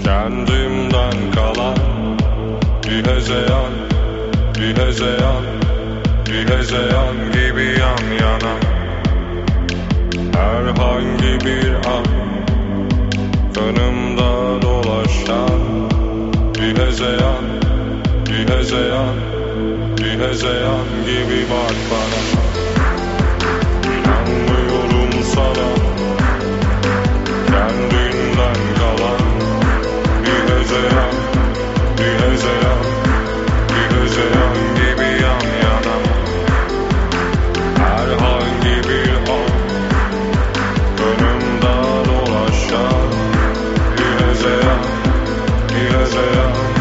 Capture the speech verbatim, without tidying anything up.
Kendimden kalan bir hezeyan, bir hezeyan, bir hezeyan gibi yan yana. Herhangi bir an kanımda dolaşan bir hezeyan, bir hezeyan, bir hezeyan gibi bak bana. İnanmıyorum sana, kendinden kalan bir hezeyan, bir hezeyan, bir hezeyan gibi yan yana. Herhangi bir an önümde dolaşan bir hezeyan, bir hezeyan.